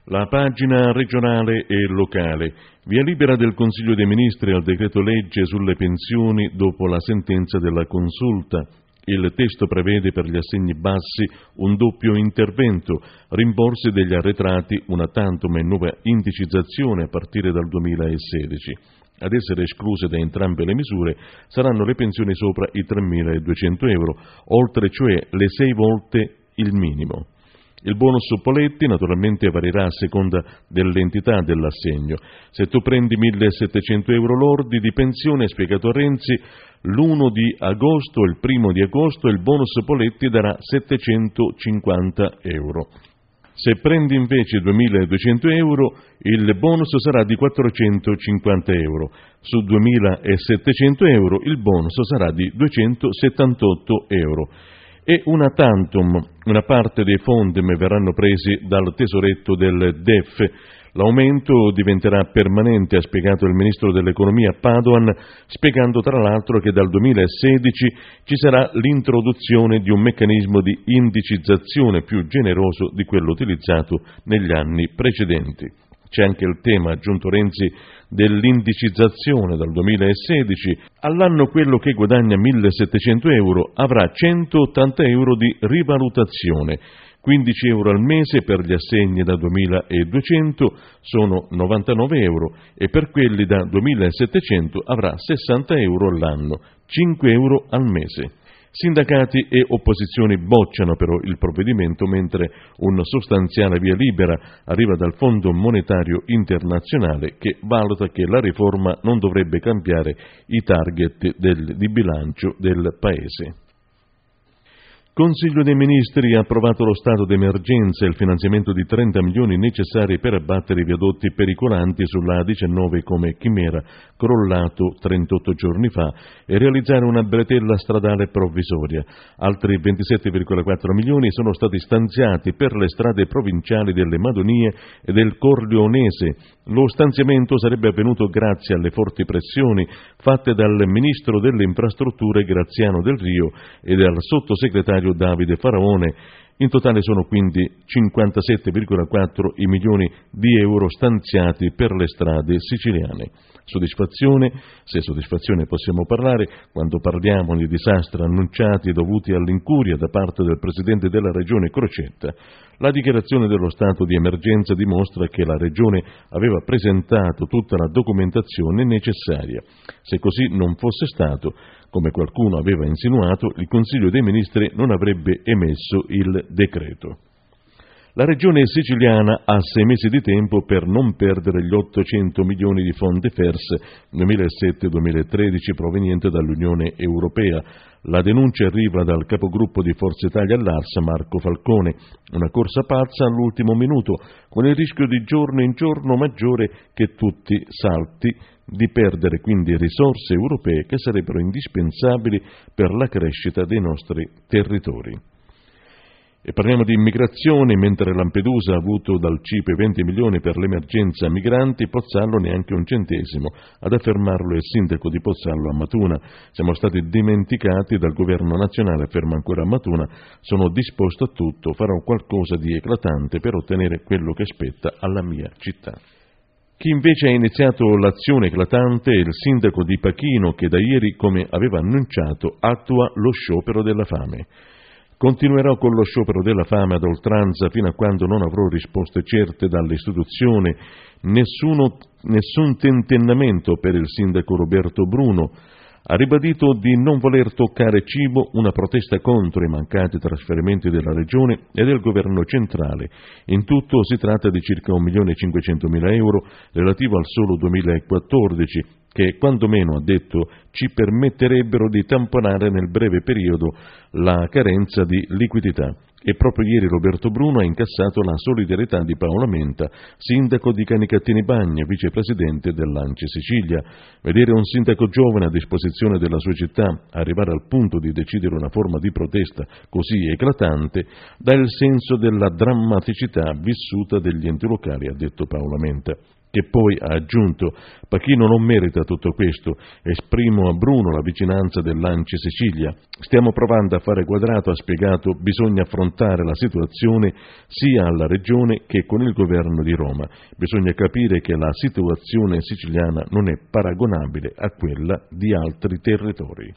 La pagina regionale e locale. Via libera del Consiglio dei Ministri al decreto legge sulle pensioni dopo la sentenza della Consulta. Il testo prevede per gli assegni bassi un doppio intervento, rimborsi degli arretrati, una tantum e nuova indicizzazione a partire dal 2016. Ad essere escluse da entrambe le misure saranno le pensioni sopra i 3.200 euro, oltre cioè le 6 volte il minimo. Il bonus Poletti naturalmente varierà a seconda dell'entità dell'assegno. Se tu prendi 1.700 euro lordi di pensione, ha spiegato Renzi, l'1 di agosto e il 1 di agosto il bonus Poletti darà 750 euro. Se prendi invece 2.200 euro, il bonus sarà di 450 euro. Su 2.700 euro il bonus sarà di 278 euro. E una tantum, una parte dei fondi verranno presi dal tesoretto del DEF. L'aumento diventerà permanente, ha spiegato il ministro dell'economia Padoan, spiegando tra l'altro che dal 2016 ci sarà l'introduzione di un meccanismo di indicizzazione più generoso di quello utilizzato negli anni precedenti. C'è anche il tema, aggiunto Renzi, dell'indicizzazione dal 2016. All'anno quello che guadagna 1.700 euro avrà 180 euro di rivalutazione, 15 euro al mese per gli assegni da 2.200 sono 99 euro e per quelli da 2.700 avrà 60 euro all'anno, 5 euro al mese. Sindacati e opposizioni bocciano però il provvedimento, mentre un sostanziale via libera arriva dal Fondo Monetario Internazionale, che valuta che la riforma non dovrebbe cambiare i target di bilancio del Paese. Consiglio dei Ministri ha approvato lo stato d'emergenza e il finanziamento di 30 milioni necessari per abbattere i viadotti pericolanti sulla A19 come Chimera, crollato 38 giorni fa, e realizzare una bretella stradale provvisoria. Altri 27,4 milioni sono stati stanziati per le strade provinciali delle Madonie e del Corleonese. Lo stanziamento sarebbe avvenuto grazie alle forti pressioni fatte dal Ministro delle Infrastrutture Graziano Del Rio e dal Sottosegretario Davide Faraone. In totale sono quindi 57,4 i milioni di euro stanziati per le strade siciliane. Soddisfazione, se soddisfazione possiamo parlare, quando parliamo di disastri annunciati dovuti all'incuria da parte del Presidente della Regione Crocetta. La dichiarazione dello stato di emergenza dimostra che la Regione aveva presentato tutta la documentazione necessaria. Se così non fosse stato, come qualcuno aveva insinuato, il Consiglio dei Ministri non avrebbe emesso il decreto. La Regione siciliana ha 6 mesi di tempo per non perdere gli 800 milioni di fondi FERS 2007-2013 provenienti dall'Unione Europea. La denuncia arriva dal capogruppo di Forza Italia all'Arsa, Marco Falcone. Una corsa pazza all'ultimo minuto, con il rischio di giorno in giorno maggiore che tutti salti, di perdere quindi risorse europee che sarebbero indispensabili per la crescita dei nostri territori. E parliamo di immigrazione. Mentre Lampedusa ha avuto dal CIPE 20 milioni per l'emergenza migranti, Pozzallo neanche un centesimo. Ad affermarlo è il sindaco di Pozzallo a Matuna. Siamo stati dimenticati dal governo nazionale, afferma ancora a Matuna. Sono disposto a tutto, farò qualcosa di eclatante per ottenere quello che spetta alla mia città. Chi invece ha iniziato l'azione eclatante è il sindaco di Pachino, che da ieri, come aveva annunciato, attua lo sciopero della fame. Continuerò con lo sciopero della fame ad oltranza fino a quando non avrò risposte certe dalle istituzioni. Nessun tentennamento per il sindaco Roberto Bruno. Ha ribadito di non voler toccare cibo, una protesta contro i mancati trasferimenti della Regione e del Governo centrale. In tutto si tratta di circa 1.500.000 euro relativo al solo 2014, che quantomeno, ha detto, ci permetterebbero di tamponare nel breve periodo la carenza di liquidità. E proprio ieri Roberto Bruno ha incassato la solidarietà di Paola Menta, sindaco di Canicattini Bagna, vicepresidente dell'ANCI Sicilia. Vedere un sindaco giovane a disposizione della sua città arrivare al punto di decidere una forma di protesta così eclatante dà il senso della drammaticità vissuta degli enti locali, ha detto Paola Menta. Che poi, ha aggiunto, Pachino non merita tutto questo. Esprimo a Bruno la vicinanza dell'ANCI Sicilia. Stiamo provando a fare quadrato, ha spiegato, bisogna affrontare la situazione sia alla Regione che con il governo di Roma. Bisogna capire che la situazione siciliana non è paragonabile a quella di altri territori.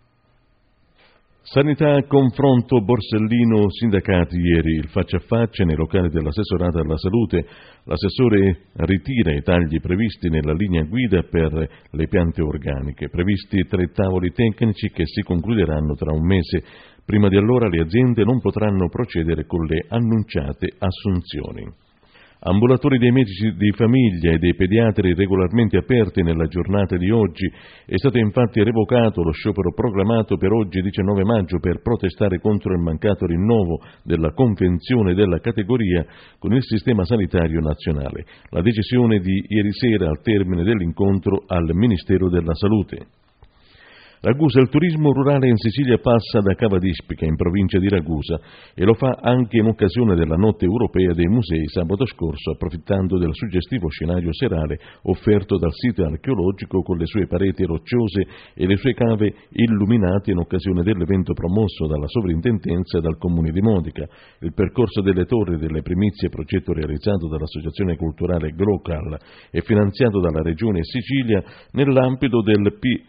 Sanità, confronto Borsellino-sindacati ieri, il faccia a faccia nei locali dell'assessorato alla salute. L'assessore ritira i tagli previsti nella linea guida per le piante organiche, previsti 3 tavoli tecnici che si concluderanno tra un mese. Prima di allora le aziende non potranno procedere con le annunciate assunzioni. Ambulatori dei medici di famiglia e dei pediatri regolarmente aperti nella giornata di oggi. È stato infatti revocato lo sciopero proclamato per oggi 19 maggio per protestare contro il mancato rinnovo della convenzione della categoria con il sistema sanitario nazionale. La decisione di ieri sera al termine dell'incontro al Ministero della Salute. Ragusa, il turismo rurale in Sicilia passa da Cava d'Ispica, in provincia di Ragusa, e lo fa anche in occasione della Notte Europea dei Musei sabato scorso, approfittando del suggestivo scenario serale offerto dal sito archeologico con le sue pareti rocciose e le sue cave illuminate in occasione dell'evento promosso dalla Sovrintendenza e dal Comune di Modica. Il percorso delle torri delle primizie, progetto realizzato dall'Associazione Culturale Glocal e finanziato dalla Regione Sicilia nell'ambito del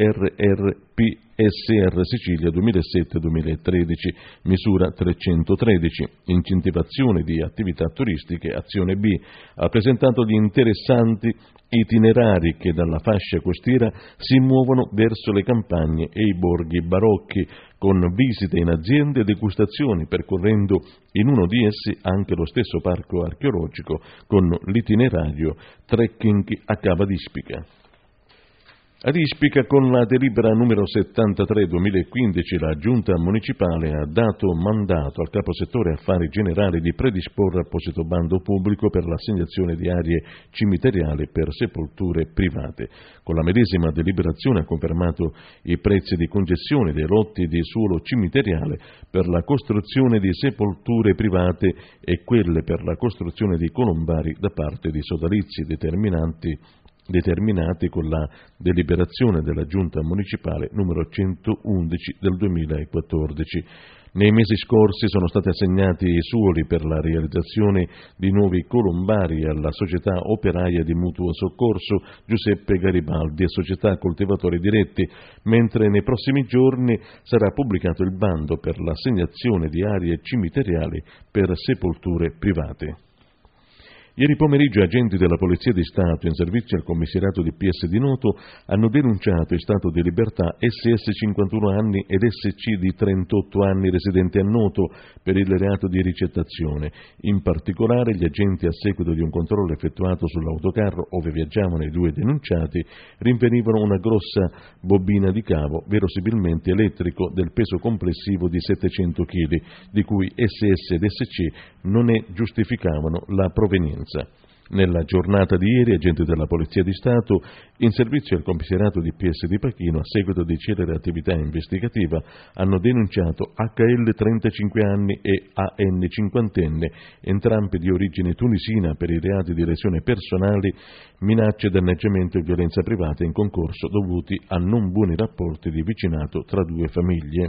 PSR Sicilia 2007-2013, misura 313, incentivazione di attività turistiche, azione B, ha presentato gli interessanti itinerari che dalla fascia costiera si muovono verso le campagne e i borghi barocchi, con visite in aziende e degustazioni, percorrendo in uno di essi anche lo stesso parco archeologico con l'itinerario Trekking a Cava d'Ispica. Ad Ispica, con la delibera numero 73/2015, la Giunta municipale ha dato mandato al caposettore affari generali di predisporre apposito bando pubblico per l'assegnazione di aree cimiteriali per sepolture private. Con la medesima deliberazione ha confermato i prezzi di concessione dei lotti di suolo cimiteriale per la costruzione di sepolture private e quelle per la costruzione di colombari da parte di sodalizi determinati con la deliberazione della Giunta municipale numero 111 del 2014. Nei mesi scorsi sono stati assegnati i suoli per la realizzazione di nuovi colombari alla Società Operaia di Mutuo Soccorso Giuseppe Garibaldi e Società Coltivatori Diretti, mentre nei prossimi giorni sarà pubblicato il bando per l'assegnazione di aree cimiteriali per sepolture private. Ieri pomeriggio agenti della Polizia di Stato in servizio al commissariato di PS di Noto hanno denunciato in stato di libertà SS 51 anni ed SC di 38 anni residenti a Noto per il reato di ricettazione. In particolare gli agenti, a seguito di un controllo effettuato sull'autocarro ove viaggiavano i 2 denunciati, rinvenivano una grossa bobina di cavo, verosimilmente elettrico, del peso complessivo di 700 kg, di cui SS ed SC non ne giustificavano la provenienza. Nella giornata di ieri, agenti della Polizia di Stato, in servizio al commissariato di PS di Pachino, a seguito di celere attività investigativa, hanno denunciato HL 35 anni e AN 50enne, entrambi di origine tunisina, per i reati di lesioni personali, minacce, danneggiamento e violenza privata in concorso dovuti a non buoni rapporti di vicinato tra 2 famiglie.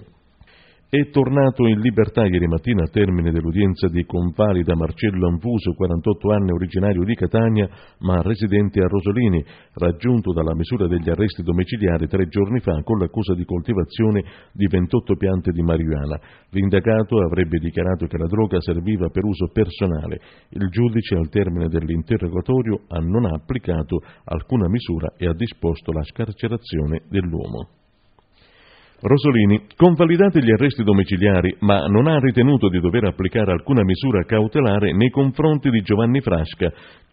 È tornato in libertà ieri mattina al termine dell'udienza di convalida Marcello Anfuso, 48 anni, originario di Catania ma residente a Rosolini, raggiunto dalla misura degli arresti domiciliari 3 giorni fa con l'accusa di coltivazione di 28 piante di marijuana. L'indagato avrebbe dichiarato che la droga serviva per uso personale. Il giudice, al termine dell'interrogatorio, non ha applicato alcuna misura e ha disposto la scarcerazione dell'uomo. Rosolini, convalidati gli arresti domiciliari, ma non ha ritenuto di dover applicare alcuna misura cautelare nei confronti di Giovanni Frasca,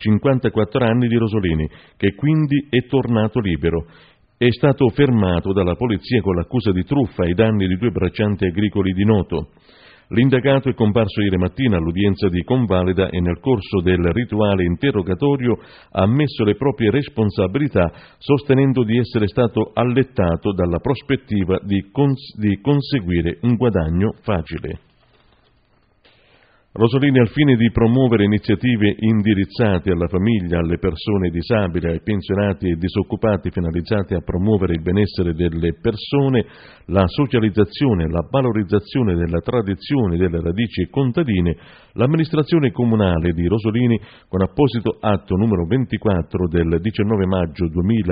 54 anni, di Rosolini, che quindi è tornato libero. È stato fermato dalla polizia con l'accusa di truffa ai danni di 2 braccianti agricoli di Noto. L'indagato è comparso ieri mattina all'udienza di convalida e nel corso del rituale interrogatorio ha ammesso le proprie responsabilità, sostenendo di essere stato allettato dalla prospettiva di conseguire un guadagno facile. Rosolini, al fine di promuovere iniziative indirizzate alla famiglia, alle persone disabili, ai pensionati e disoccupati, finalizzate a promuovere il benessere delle persone, la socializzazione, la valorizzazione della tradizione, delle radici contadine, l'amministrazione comunale di Rosolini, con apposito atto numero 24 del 19 maggio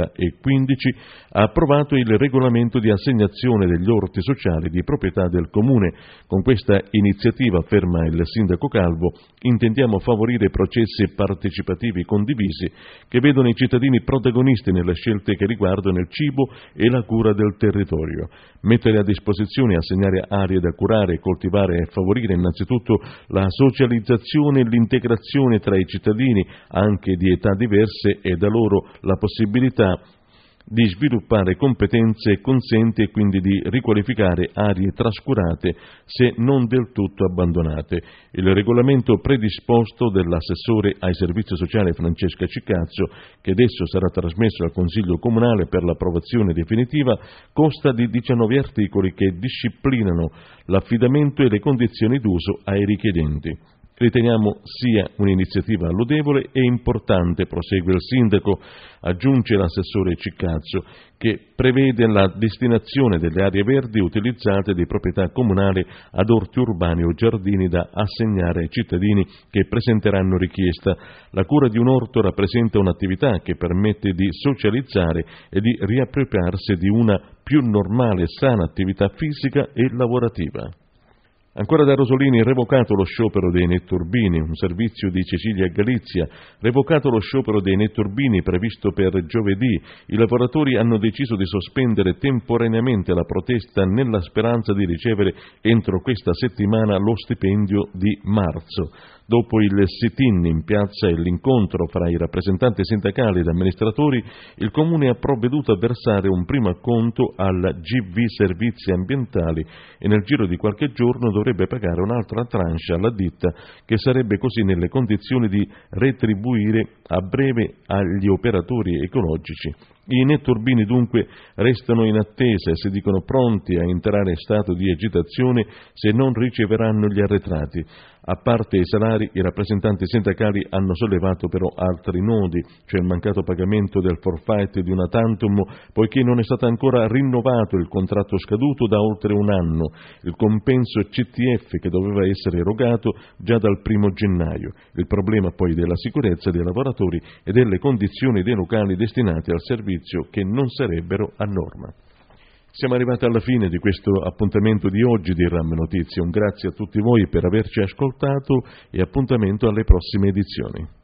2015, ha approvato il regolamento di assegnazione degli orti sociali di proprietà del Comune. Con questa iniziativa, afferma il sindaco Calvo, intendiamo favorire processi partecipativi condivisi che vedono i cittadini protagonisti nelle scelte che riguardano il cibo e la cura del territorio. Mettere a disposizione e assegnare aree da curare, coltivare e favorire innanzitutto la socializzazione e l'integrazione tra i cittadini, anche di età diverse, e da loro la possibilità di sviluppare competenze, consente quindi di riqualificare aree trascurate se non del tutto abbandonate. Il regolamento predisposto dall'assessore ai servizi sociali Francesca Ciccazzo, che adesso sarà trasmesso al Consiglio Comunale per l'approvazione definitiva, consta di 19 articoli che disciplinano l'affidamento e le condizioni d'uso ai richiedenti. Riteniamo sia un'iniziativa lodevole e importante, prosegue il sindaco, aggiunge l'assessore Ciccazzo, che prevede la destinazione delle aree verdi utilizzate di proprietà comunale ad orti urbani o giardini da assegnare ai cittadini che presenteranno richiesta. La cura di un orto rappresenta un'attività che permette di socializzare e di riappropriarsi di una più normale e sana attività fisica e lavorativa. Ancora da Rosolini, revocato lo sciopero dei netturbini, un servizio di Sicilia e Galizia. Revocato lo sciopero dei netturbini previsto per giovedì, i lavoratori hanno deciso di sospendere temporaneamente la protesta nella speranza di ricevere entro questa settimana lo stipendio di marzo. Dopo il sit-in in piazza e l'incontro fra i rappresentanti sindacali ed amministratori, il Comune ha provveduto a versare un primo acconto al GV Servizi Ambientali e nel giro di qualche giorno dovrebbe pagare un'altra tranche alla ditta, che sarebbe così nelle condizioni di retribuire a breve agli operatori ecologici. I netturbini dunque restano in attesa e si dicono pronti a entrare in stato di agitazione se non riceveranno gli arretrati. A parte i salari, i rappresentanti sindacali hanno sollevato però altri nodi, cioè il mancato pagamento del forfait di una tantum, poiché non è stato ancora rinnovato il contratto scaduto da oltre un anno, il compenso CTF che doveva essere erogato già dal 1° gennaio, il problema poi della sicurezza dei lavoratori e delle condizioni dei locali destinati al servizio che non sarebbero a norma. Siamo arrivati alla fine di questo appuntamento di oggi di RAM Notizie. Un grazie a tutti voi per averci ascoltato e appuntamento alle prossime edizioni.